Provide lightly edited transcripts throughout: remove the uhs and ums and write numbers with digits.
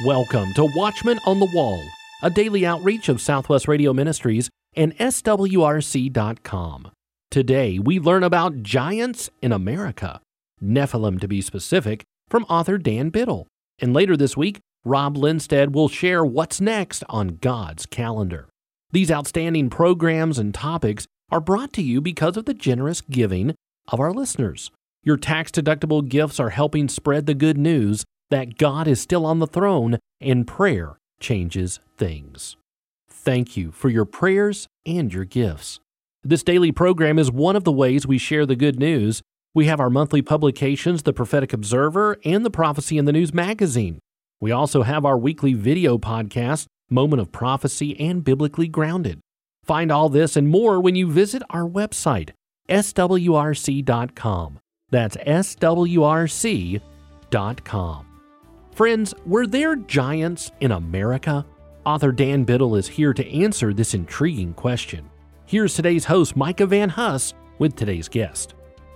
Welcome to Watchmen on the Wall, a daily outreach of Southwest Radio Ministries and SWRC.com. Today, we learn about giants in America, Nephilim to be specific, from author Dan Biddle. And later this week, Rob Lindstead will share what's next on God's calendar. These outstanding programs and topics are brought to you because of the generous giving of our listeners. Your tax-deductible gifts are helping spread the good news that God is still on the throne and prayer changes things. Thank you for your prayers and your gifts. This daily program is one of the ways we share the good news. We have our monthly publications, The Prophetic Observer and the Prophecy in the News magazine. We also have our weekly video podcast, Moment of Prophecy and Biblically Grounded. Find all this and more when you visit our website, swrc.com. That's swrc.com. Friends, were there giants in America? Author Dan Biddle is here to answer this intriguing question. Here's today's host, Micah Van Huss, with today's guest.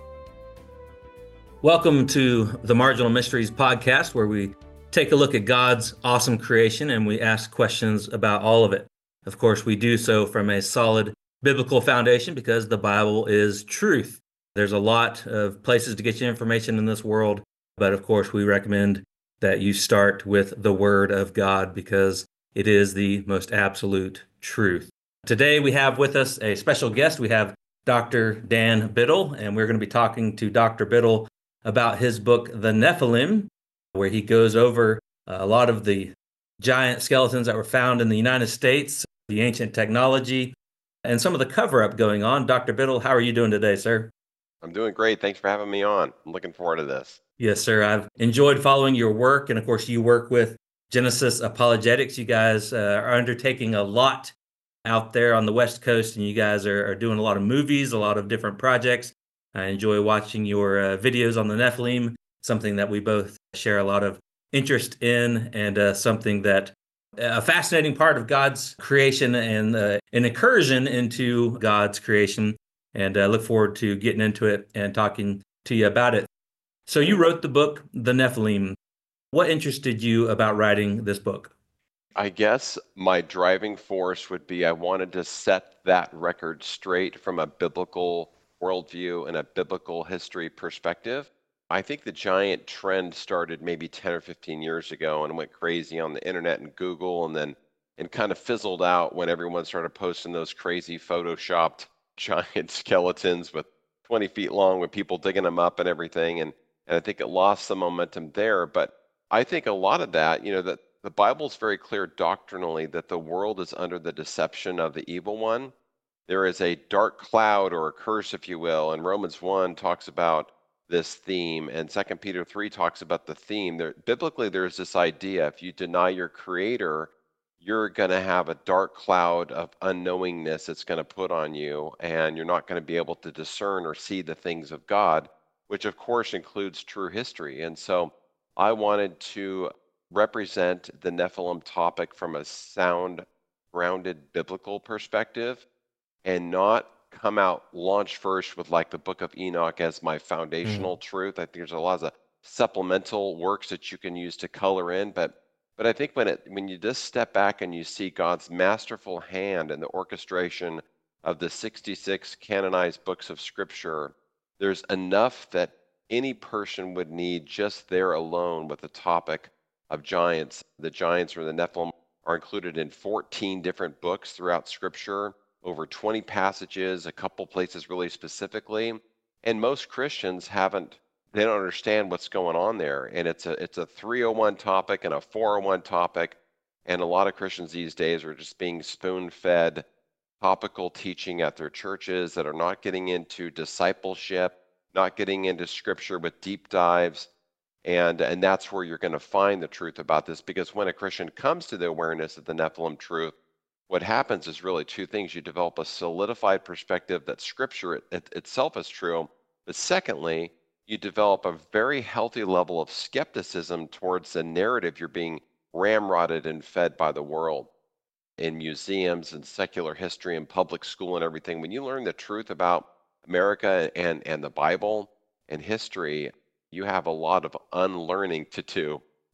Welcome to the Marginal Mysteries podcast, where we take a look at God's awesome creation and we ask questions about all of it. Of course, we do so from a solid biblical foundation because the Bible is truth. There's a lot of places to get your information in this world, but of course, we recommend that you start with the Word of God because it is the most absolute truth. Today, we have with us a special guest. We have Dr. Dan Biddle, and we're going to be talking to Dr. Biddle about his book, The Nephilim, where he goes over a lot of the giant skeletons that were found in the United States, the ancient technology, and some of the cover-up going on. Dr. Biddle, how are you doing today, sir? I'm doing great. Thanks for having me on. I'm looking forward to this. Yes, sir. I've enjoyed following your work. And of course, you work with Genesis Apologetics. You guys are undertaking a lot out there on the West Coast, and you guys are doing a lot of movies, a lot of different projects. I enjoy watching your videos on the Nephilim, something that we both share a lot of interest in, and something that a fascinating part of God's creation and an incursion into God's creation. And I look forward to getting into it and talking to you about it. So you wrote the book, The Nephilim. What interested you about writing this book? I guess my driving force would be I wanted to set that record straight from a biblical worldview and a biblical history perspective. I think the giant trend started maybe 10 or 15 years ago and went crazy on the internet and Google and kind of fizzled out when everyone started posting those crazy photoshopped giant skeletons with 20 feet long with people digging them up and everything. And I think it lost the momentum there. But I think a lot of that, that the Bible is very clear doctrinally that the world is under the deception of the evil one. There is a dark cloud or a curse, if you will, and Romans 1 talks about this theme, and 2 Peter 3 talks about the theme. Biblically, there's this idea, if you deny your creator, you're going to have a dark cloud of unknowingness that's going to put on you, and you're not going to be able to discern or see the things of God, which of course includes true history. And so I wanted to represent the Nephilim topic from a sound, grounded biblical perspective and not come out launch first with like the Book of Enoch as my foundational truth. I think there's a lot of supplemental works that you can use to color in, but I think when you just step back and you see God's masterful hand in the orchestration of the 66 canonized books of Scripture, there's enough that any person would need just there alone with the topic of giants. The giants or the Nephilim are included in 14 different books throughout Scripture, over 20 passages, a couple places really specifically. And most Christians they don't understand what's going on there. And it's a 301 topic and a 401 topic. And a lot of Christians these days are just being spoon-fed topical teaching at their churches that are not getting into discipleship, not getting into Scripture with deep dives. And that's where you're going to find the truth about this, because when a Christian comes to the awareness of the Nephilim truth, what happens is really two things. You develop a solidified perspective that Scripture itself is true. But secondly, you develop a very healthy level of skepticism towards the narrative you're being ramrodded and fed by the world. In museums and secular history and public school and everything, when you learn the truth about America and the Bible and history, you have a lot of unlearning to do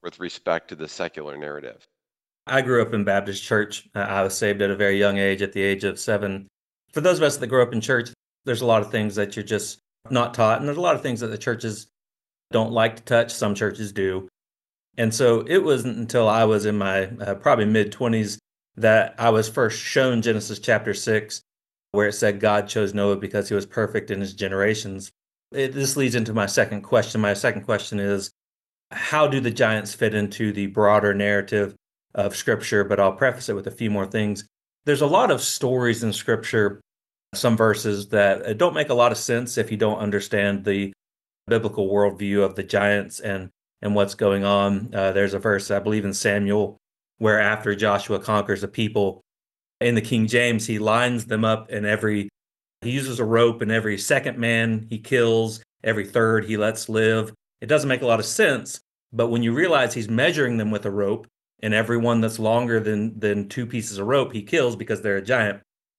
with respect to the secular narrative? I grew up in Baptist church. I was saved at a very young age, at the age of 7. For those of us that grew up in church, there's a lot of things that you're just not taught, and there's a lot of things that the churches don't like to touch. Some churches do. And so it wasn't until I was in my probably mid 20s that I was first shown Genesis chapter 6, where it said God chose Noah because he was perfect in his generations. This leads into my second question. My second question is, how do the giants fit into the broader narrative of Scripture? But I'll preface it with a few more things. There's a lot of stories in Scripture, some verses that don't make a lot of sense if you don't understand the biblical worldview of the giants and what's going on. There's a verse, I believe, in Samuel, where after Joshua conquers the people, in the King James, he lines them up he uses a rope, and every second man he kills, every third he lets live. It doesn't make a lot of sense, but when you realize he's measuring them with a rope, and everyone that's longer than 2 pieces of rope he kills because they're a giant.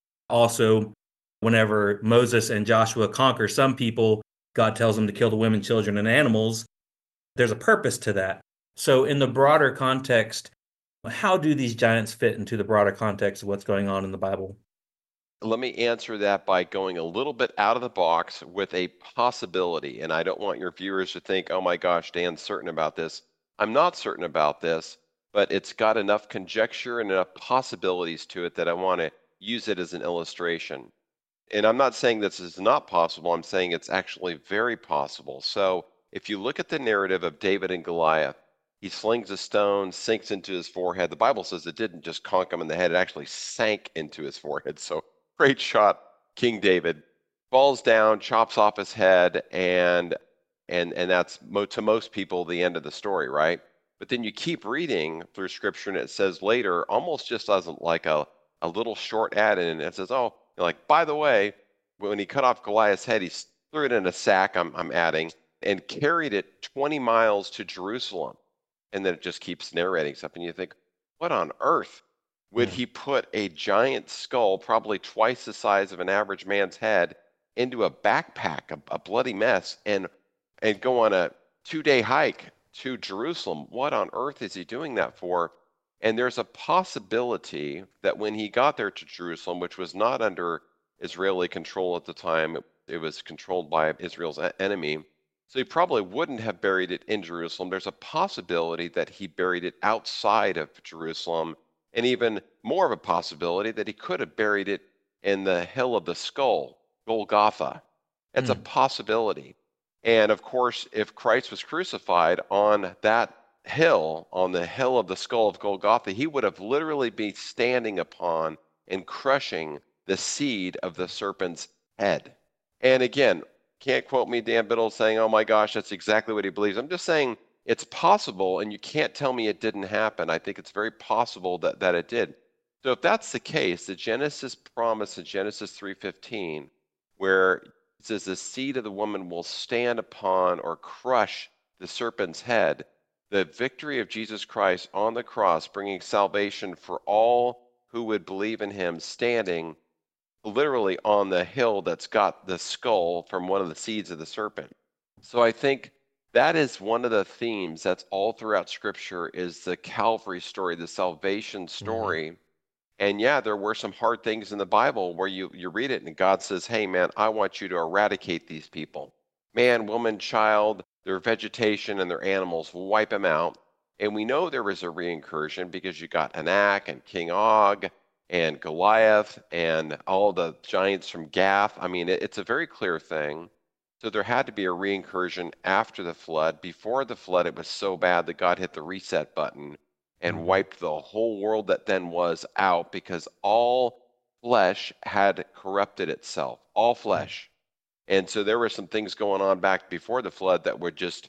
Also, whenever Moses and Joshua conquer some people, God tells them to kill the women, children, and animals. There's a purpose to that. So in the broader context, how do these giants fit into the broader context of what's going on in the Bible? Let me answer that by going a little bit out of the box with a possibility. And I don't want your viewers to think, oh my gosh, Dan's certain about this. I'm not certain about this, but it's got enough conjecture and enough possibilities to it that I want to use it as an illustration. And I'm not saying this is not possible. I'm saying it's actually very possible. So if you look at the narrative of David and Goliath, he slings a stone, sinks into his forehead. The Bible says it didn't just conk him in the head, it actually sank into his forehead. So great shot, King David. Falls down, chops off his head, and that's to most people the end of the story, right? But then you keep reading through Scripture, and it says later, almost just as like a little short add in, and it says, oh, like, by the way, when he cut off Goliath's head, he threw it in a sack, I'm adding, and carried it 20 miles to Jerusalem. And then it just keeps narrating stuff, and you think, what on earth would he put a giant skull, probably twice the size of an average man's head, into a backpack, a bloody mess, and go on a 2-day hike to Jerusalem? What on earth is he doing that for? And there's a possibility that when he got there to Jerusalem, which was not under Israeli control at the time, it was controlled by Israel's enemy, so he probably wouldn't have buried it in Jerusalem. There's a possibility that he buried it outside of Jerusalem, and even more of a possibility that he could have buried it in the Hill of the Skull, Golgotha. That's a possibility. And of course, if Christ was crucified on that hill, on the Hill of the Skull of Golgotha, he would have literally been standing upon and crushing the seed of the serpent's head. And again, can't quote me, Dan Biddle, saying, oh my gosh, that's exactly what he believes. I'm just saying it's possible, and you can't tell me it didn't happen. I think it's very possible that it did. So if that's the case, the Genesis promise in Genesis 3:15, where it says the seed of the woman will stand upon or crush the serpent's head, the victory of Jesus Christ on the cross, bringing salvation for all who would believe in him, standing literally on the hill that's got the skull from one of the seeds of the serpent. So I think that is one of the themes that's all throughout Scripture, is the Calvary story, the salvation story. And yeah, there were some hard things in the Bible where you read it and God says, hey man, I want you to eradicate these people. Man, woman, child, their vegetation and their animals, wipe them out. And we know there was a reincursion because you got Anak and King Og and Goliath and all the giants from Gath. I mean, it's a very clear thing. So there had to be a reincursion after the flood. Before the flood, it was so bad that God hit the reset button and wiped the whole world that then was out, because all flesh had corrupted itself, all flesh. And so there were some things going on back before the flood that would just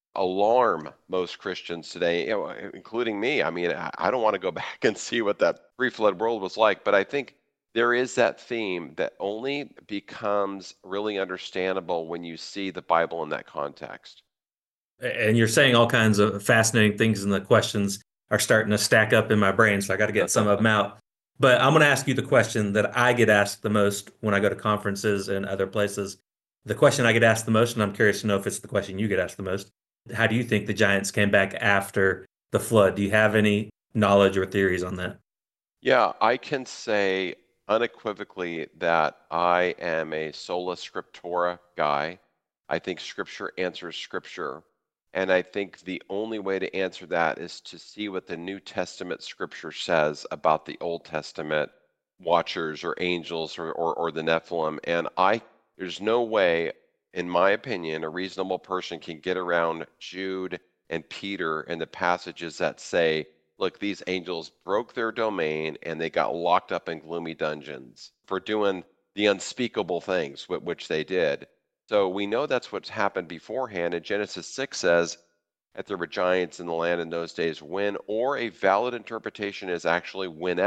alarm most Christians today, including me. I mean, I don't want to go back and see what that pre-flood world was like, but I think there is that theme that only becomes really understandable when you see the Bible in that context. And you're saying all kinds of fascinating things, and the questions are starting to stack up in my brain, so I got to get some of them out. But I'm going to ask you the question that I get asked the most when I go to conferences and other places. The question I get asked the most, and I'm curious to know if it's the question you get asked the most, How do you think the giants came back after the flood? Do you have any knowledge or theories on that? Yeah, I can say unequivocally that I am a sola scriptura guy. I think scripture answers scripture. And I think the only way to answer that is to see what the New Testament scripture says about the Old Testament watchers or angels or the Nephilim. And there's no way, in my opinion, a reasonable person can get around Jude and Peter and the passages that say, look, these angels broke their domain and they got locked up in gloomy dungeons for doing the unspeakable things, which they did. So we know that's what's happened beforehand. And Genesis 6 says that there were giants in the land in those days when, or a valid interpretation is actually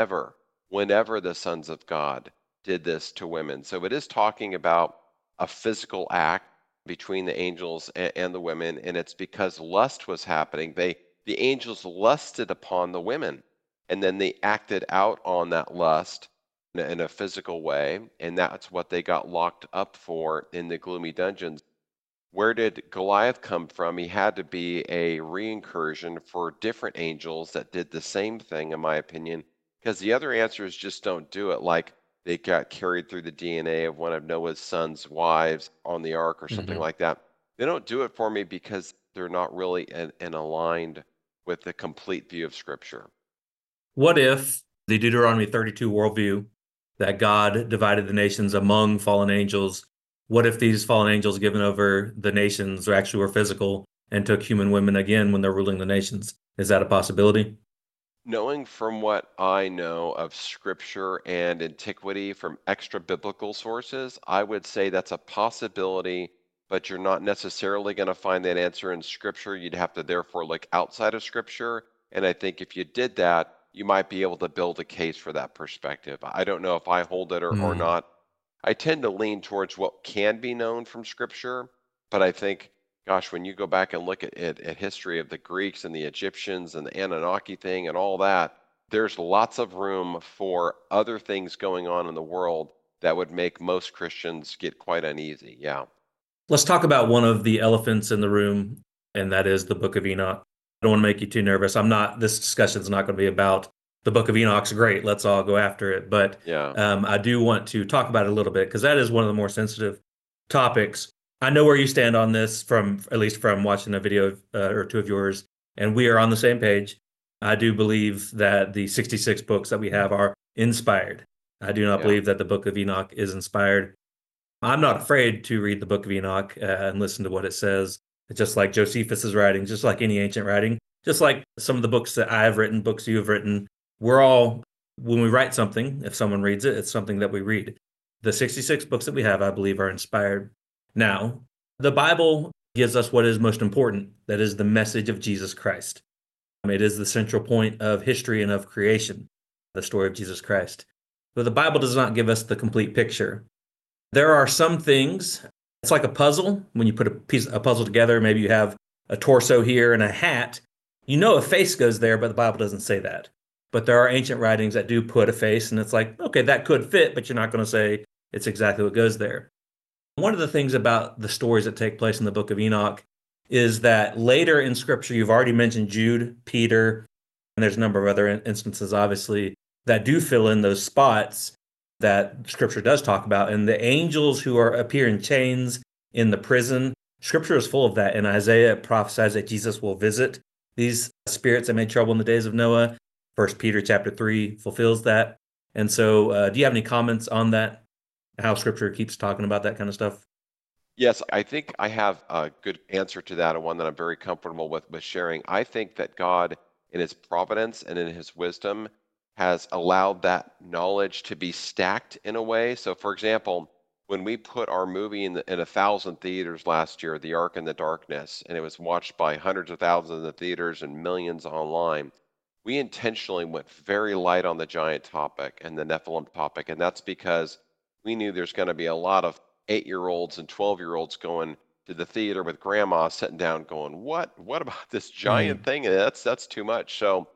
whenever the sons of God did this to women. So it is talking about a physical act between the angels and the women, and it's because lust was happening. The angels lusted upon the women, and then they acted out on that lust in a physical way, and that's what they got locked up for in the gloomy dungeons. Where did Goliath come from? He had to be a reincursion for different angels that did the same thing, in my opinion, because the other answers just don't do it. Like they got carried through the DNA of one of Noah's sons' wives on the ark or something Hmm. like that. They don't do it for me because they're not really in aligned with the complete view of Scripture. What if the Deuteronomy 32 worldview that God divided the nations among fallen angels? What if these fallen angels given over the nations actually were physical and took human women again when they're ruling the nations? Is that a possibility? Knowing from what I know of Scripture and antiquity from extra biblical sources, I would say that's a possibility, but you're not necessarily going to find that answer in Scripture. You'd have to therefore look outside of Scripture. And I think if you did that, you might be able to build a case for that perspective. I don't know if I hold it or Hmm. not. I tend to lean towards what can be known from Scripture, but I think, gosh, when you go back and look at history of the Greeks and the Egyptians and the Anunnaki thing and all that, there's lots of room for other things going on in the world that would make most Christians get quite uneasy. Yeah. Let's talk about one of the elephants in the room, and that is the Book of Enoch. I don't want to make you too nervous. This discussion is not going to be about the Book of Enoch's great. Let's all go after it. But Yeah. I do want to talk about it a little bit because that is one of the more sensitive topics. I know where you stand on this from, at least from watching a video or two of yours, and we are on the same page. I do believe that the 66 books that we have are inspired. I do not Yeah. believe that the Book of Enoch is inspired. I'm not afraid to read the Book of Enoch and listen to what it says. It's just like Josephus's writing, just like any ancient writing, just like some of the books that I've written, books you have written. We're all, when we write something, if someone reads it, it's something that we read. The 66 books that we have, I believe, are inspired. Now, the Bible gives us what is most important, that is the message of Jesus Christ. It is the central point of history and of creation, the story of Jesus Christ. But the Bible does not give us the complete picture. There are some things, it's like a puzzle. When you put a puzzle together, maybe you have a torso here and a hat. You know a face goes there, but the Bible doesn't say that. But there are ancient writings that do put a face, and it's like, okay, that could fit, but you're not going to say it's exactly what goes there. One of the things about the stories that take place in the book of Enoch is that later in scripture, you've already mentioned Jude, Peter, and there's a number of other instances, obviously, that do fill in those spots that scripture does talk about. And the angels who appear in chains in the prison, scripture is full of that. And Isaiah prophesies that Jesus will visit these spirits that made trouble in the days of Noah. First Peter chapter 3 fulfills that. And so, do you have any comments on that? How scripture keeps talking about that kind of stuff? Yes, I think I have a good answer to that, and one that I'm very comfortable with sharing. I think that God, in His providence and in His wisdom, has allowed that knowledge to be stacked in a way. So, for example, when we put our movie in 1,000 theaters last year, The Ark in the Darkness, and it was watched by hundreds of thousands in the theaters and millions online, we intentionally went very light on the giant topic and the Nephilim topic, and that's because we knew there's going to be a lot of 8-year-olds and 12-year-olds going to the theater with grandma sitting down going, what about this giant Mm. thing? That's too much. So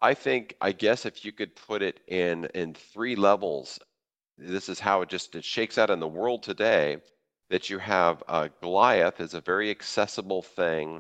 I guess if you could put it in three levels, this is how it shakes out in the world today, that you have Goliath is a very accessible thing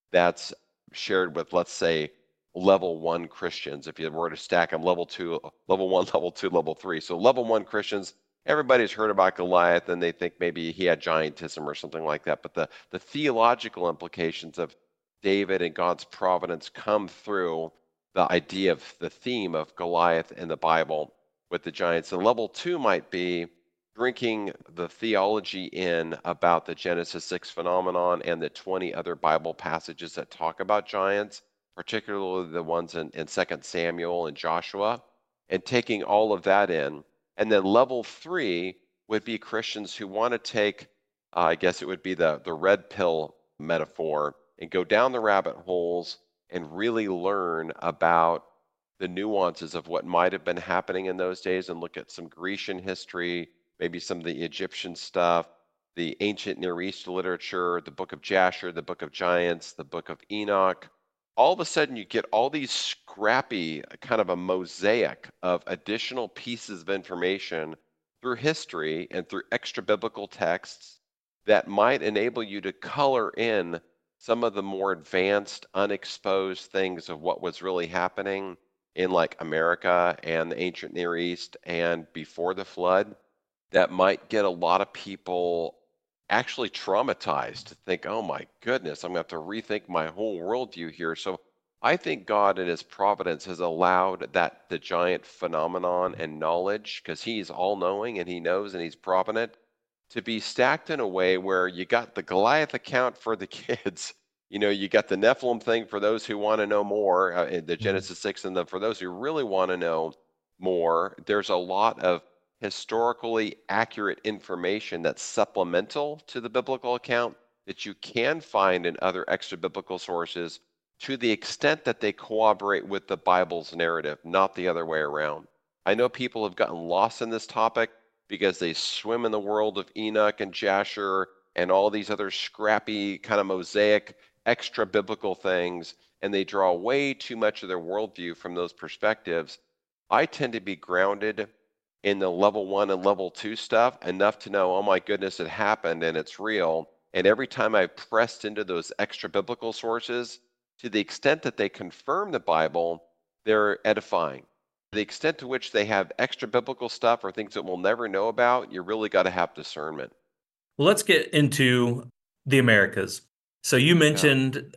that's shared with, let's say, level 1 Christians. If you were to stack them, level 2, level 1, level 2, level 3. So level 1 Christians, everybody's heard about Goliath and they think maybe he had giantism or something like that. But the theological implications of David and God's providence come through the idea of the theme of Goliath in the Bible with the giants. And level 2 might be drinking the theology in about the Genesis 6 phenomenon and the 20 other Bible passages that talk about giants, particularly the ones in 2 Samuel and Joshua, and taking all of that in. And then level 3 would be Christians who want to take, I guess it would be the red pill metaphor, and go down the rabbit holes and really learn about the nuances of what might have been happening in those days and look at some Grecian history, maybe some of the Egyptian stuff, the ancient Near East literature, the book of Jasher, the book of Giants, the book of Enoch. All of a sudden, you get all these scrappy, kind of a mosaic of additional pieces of information through history and through extra biblical texts that might enable you to color in some of the more advanced, unexposed things of what was really happening in like America and the ancient Near East and before the flood, that might get a lot of people actually traumatized to think, oh my goodness, I'm going to have to rethink my whole worldview here. So I think God in his providence has allowed that the giant phenomenon and knowledge, because he's all knowing and he knows and he's provident, to be stacked in a way where you got the Goliath account for the kids. You got the Nephilim thing for those who want to know more, the Genesis 6, and for those who really want to know more, there's a lot of historically accurate information that's supplemental to the biblical account that you can find in other extra biblical sources to the extent that they cooperate with the Bible's narrative, not the other way around. I know people have gotten lost in this topic because they swim in the world of Enoch and Jasher and all these other scrappy kind of mosaic extra biblical things, and they draw way too much of their worldview from those perspectives. I tend to be grounded in the level 1 and level 2 stuff enough to know, oh my goodness, it happened and it's real. And every time I pressed into those extra biblical sources, to the extent that they confirm the Bible, they're edifying. The extent to which they have extra biblical stuff or things that we'll never know about, you really got to have discernment. Well, let's get into the Americas. So you mentioned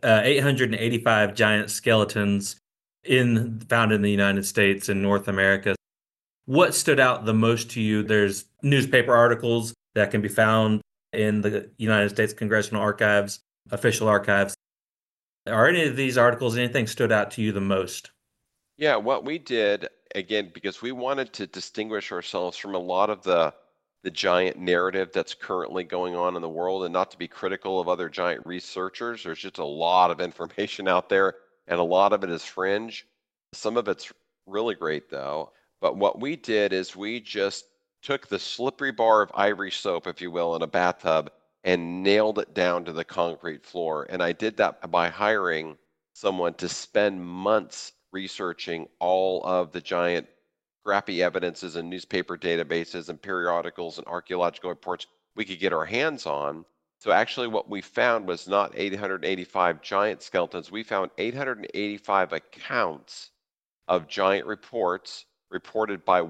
885 giant skeletons found in the United States and North America. What stood out the most to you? There's newspaper articles that can be found in the United States Congressional Archives, official archives. Are any of these articles, anything stood out to you the most? Yeah, what we did, again, because we wanted to distinguish ourselves from a lot of the giant narrative that's currently going on in the world, and not to be critical of other giant researchers. There's just a lot of information out there, and a lot of it is fringe. Some of it's really great, though. But what we did is we just took the slippery bar of ivory soap, if you will, in a bathtub and nailed it down to the concrete floor. And I did that by hiring someone to spend months researching all of the giant scrappy evidences and newspaper databases and periodicals and archaeological reports we could get our hands on. So actually what we found was not 885 giant skeletons. We found 885 accounts of giant reports reported by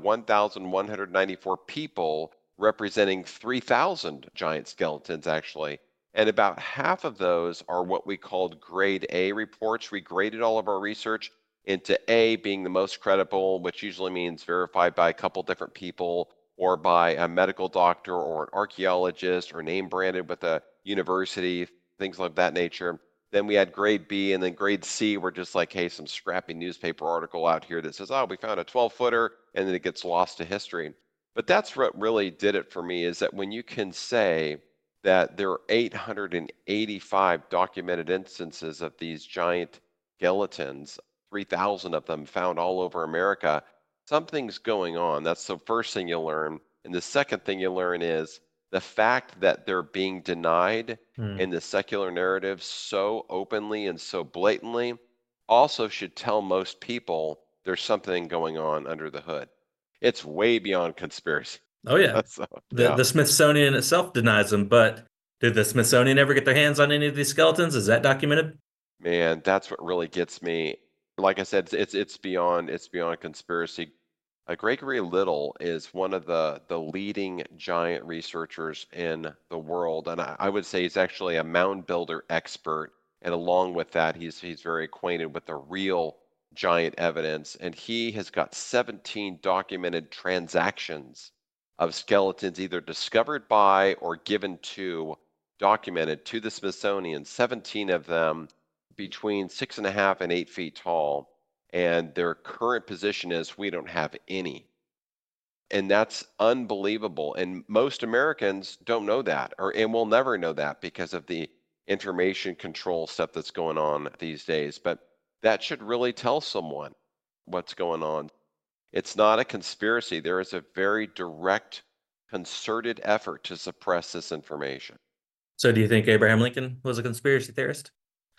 1,194 people representing 3,000 giant skeletons, actually. And about half of those are what we called grade A reports. We graded all of our research into A being the most credible, which usually means verified by a couple different people or by a medical doctor or an archaeologist or name branded with a university, things like that nature. Then we had grade B, and then grade C were just like, hey, some scrappy newspaper article out here that says, oh, we found a 12-footer, and then it gets lost to history. But that's what really did it for me, is that when you can say that there are 885 documented instances of these giant skeletons, 3,000 of them found all over America, something's going on. That's the first thing you'll learn. And the second thing you'll learn is the fact that they're being denied in the secular narrative so openly and so blatantly also should tell most people there's something going on under the hood. It's way beyond conspiracy. Oh, yeah. The Smithsonian itself denies them, but did the Smithsonian ever get their hands on any of these skeletons? Is that documented? Man, that's what really gets me. Like I said, it's beyond conspiracy. Gregory Little is one of the leading giant researchers in the world, and I would say he's actually a mound builder expert. And along with that, he's very acquainted with the real giant evidence, and he has got 17 documented transactions of skeletons either discovered by or given to, documented to the Smithsonian. 17 of them between 6.5 and 8 feet tall, and their current position is we don't have any. And that's unbelievable. And most Americans don't know that, and will never know that because of the information control stuff that's going on these days. But that should really tell someone what's going on. It's not a conspiracy. There is a very direct, concerted effort to suppress this information. So do you think Abraham Lincoln was a conspiracy theorist?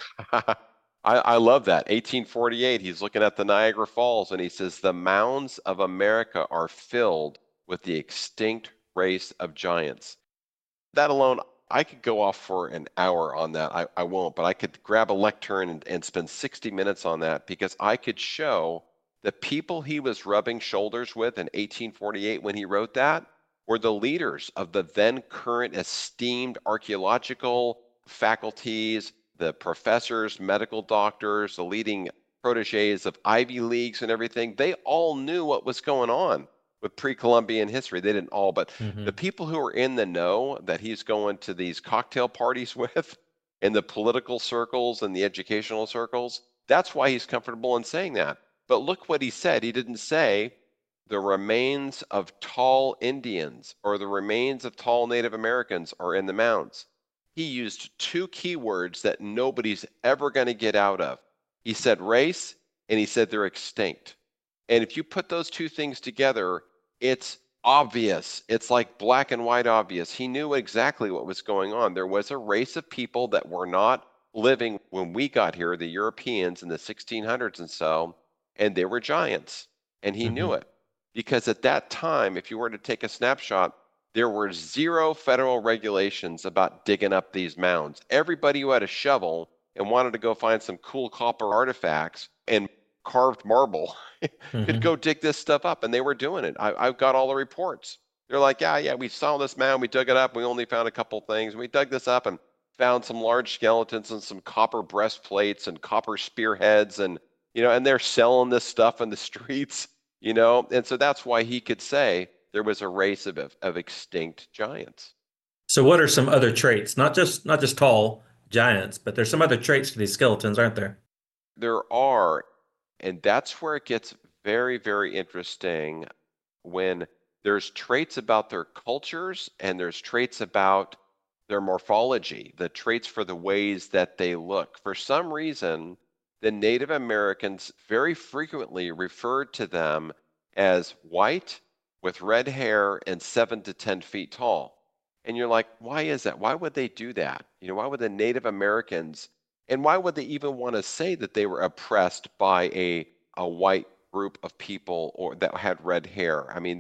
I love that. 1848, he's looking at the Niagara Falls and he says, the mounds of America are filled with the extinct race of giants. That alone, I could go off for an hour on that. I won't, but I could grab a lectern and spend 60 minutes on that because I could show the people he was rubbing shoulders with in 1848 when he wrote that were the leaders of the then current esteemed archaeological faculties, the professors, medical doctors, the leading proteges of Ivy Leagues and everything. They all knew what was going on with pre-Columbian history. They didn't all, but the people who are in the know that he's going to these cocktail parties with in the political circles and the educational circles, that's why he's comfortable in saying that. But look what he said. He didn't say the remains of tall Indians or the remains of tall Native Americans are in the mounds. He used two keywords that nobody's ever going to get out of. He said race, and he said they're extinct. And if you put those two things together, it's obvious. It's like black and white obvious. He knew exactly what was going on. There was a race of people that were not living when we got here, the Europeans in the 1600s and so, and they were giants. And he knew it. Because at that time, if you were to take a snapshot, there were zero federal regulations about digging up these mounds. Everybody who had a shovel and wanted to go find some cool copper artifacts and carved marble could go dig this stuff up, and they were doing it. I've got all the reports. They're like, yeah, we saw this mound, we dug it up, we only found a couple things. We dug this up and found some large skeletons and some copper breastplates and copper spearheads, and and they're selling this stuff in the streets, and so that's why he could say there was a race of extinct giants. So what are some other traits? Not just tall giants, but there's some other traits to these skeletons, aren't there? There are, and that's where it gets very, very interesting when there's traits about their cultures and there's traits about their morphology, the traits for the ways that they look. For some reason, the Native Americans very frequently referred to them as white, with red hair and 7 to 10 feet tall. And you're like, why is that? Why would they do that? Why would the Native Americans, and why would they even want to say that they were oppressed by a white group of people or that had red hair? I mean,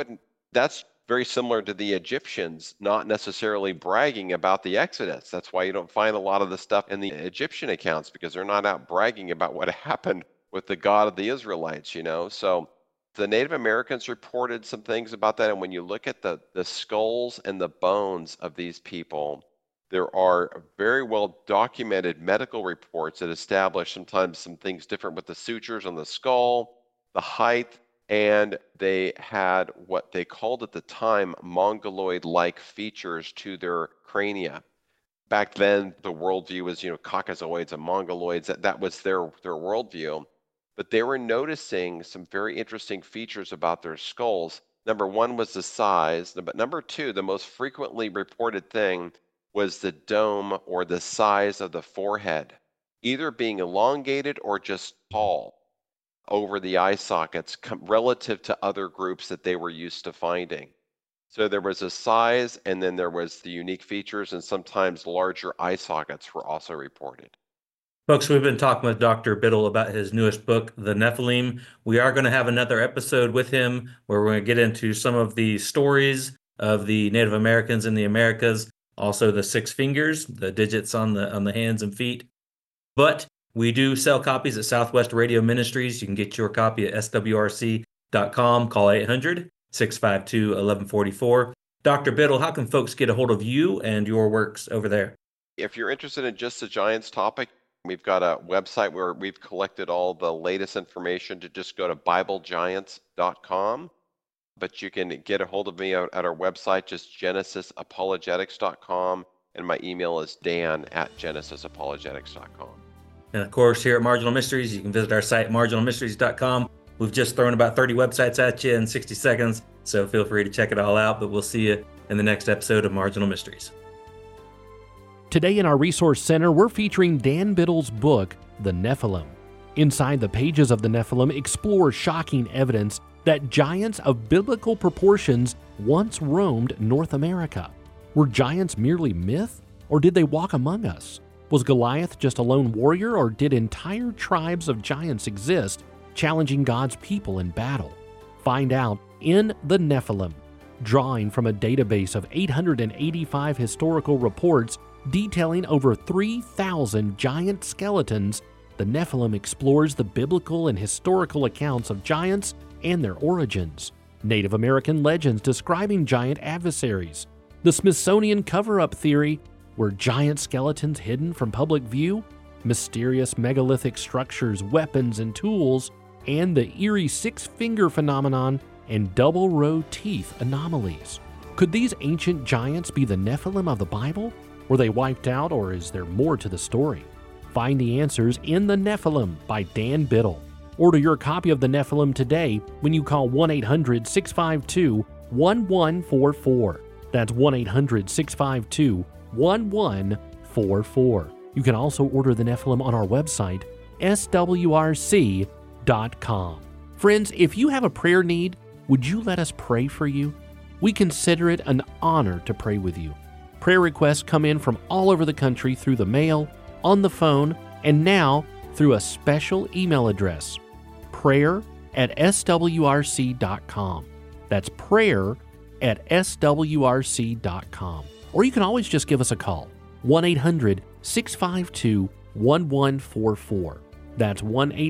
that's very similar to the Egyptians not necessarily bragging about the Exodus. That's why you don't find a lot of the stuff in the Egyptian accounts, because they're not out bragging about what happened with the God of the Israelites, So the Native Americans reported some things about that. And when you look at the skulls and the bones of these people, there are very well documented medical reports that establish sometimes some things different with the sutures on the skull, the height, and they had what they called at the time mongoloid-like features to their crania. Back then, the worldview was, Caucasoids and Mongoloids. That was their worldview. But they were noticing some very interesting features about their skulls. Number one was the size, but number two, the most frequently reported thing was the dome or the size of the forehead, either being elongated or just tall over the eye sockets relative to other groups that they were used to finding. So there was a size, and then there was the unique features, and sometimes larger eye sockets were also reported. Folks, we've been talking with Dr. Biddle about his newest book, The Nephilim. We are going to have another episode with him where we're going to get into some of the stories of the Native Americans in the Americas, also the 6 fingers, the digits on the hands and feet. But we do sell copies at Southwest Radio Ministries. You can get your copy at swrc.com. Call 800-652-1144. Dr. Biddle, how can folks get a hold of you and your works over there? If you're interested in just the Giants topic, we've got a website where we've collected all the latest information. To just go to BibleGiants.com. But you can get a hold of me at our website, just GenesisApologetics.com. And my email is dan@GenesisApologetics.com. And of course, here at Marginal Mysteries, you can visit our site, marginalmysteries.com. We've just thrown about 30 websites at you in 60 seconds, so feel free to check it all out. But we'll see you in the next episode of Marginal Mysteries. Today in our Resource Center, we're featuring Dan Biddle's book, The Nephilim. Inside the pages of the Nephilim explore shocking evidence that giants of biblical proportions once roamed North America. Were giants merely myth, or did they walk among us? Was Goliath just a lone warrior, or did entire tribes of giants exist, challenging God's people in battle? Find out in The Nephilim. Drawing from a database of 885 historical reports detailing over 3,000 giant skeletons, The Nephilim explores the biblical and historical accounts of giants and their origins, Native American legends describing giant adversaries, the Smithsonian cover-up theory, were giant skeletons hidden from public view, mysterious megalithic structures, weapons, and tools, and the eerie six-finger phenomenon and double-row teeth anomalies. Could these ancient giants be the Nephilim of the Bible? Were they wiped out, or is there more to the story? Find the answers in The Nephilim by Dan Biddle. Order your copy of The Nephilim today when you call 1-800-652-1144. That's 1-800-652-1144. You can also order The Nephilim on our website, swrc.com. Friends, if you have a prayer need, would you let us pray for you? We consider it an honor to pray with you. Prayer requests come in from all over the country through the mail, on the phone, and now through a special email address, prayer@swrc.com. That's prayer@swrc.com. Or you can always just give us a call, 1-800-652-1144. That's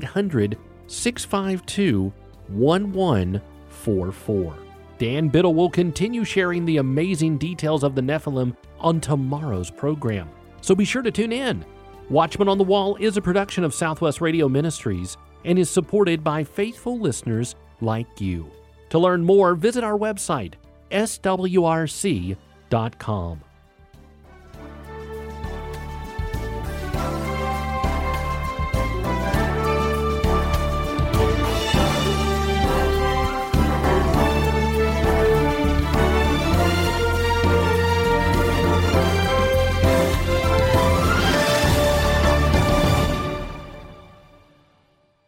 1-800-652-1144. Dan Biddle will continue sharing the amazing details of the Nephilim on tomorrow's program, so be sure to tune in. Watchman on the Wall is a production of Southwest Radio Ministries and is supported by faithful listeners like you. To learn more, visit our website, swrc.com.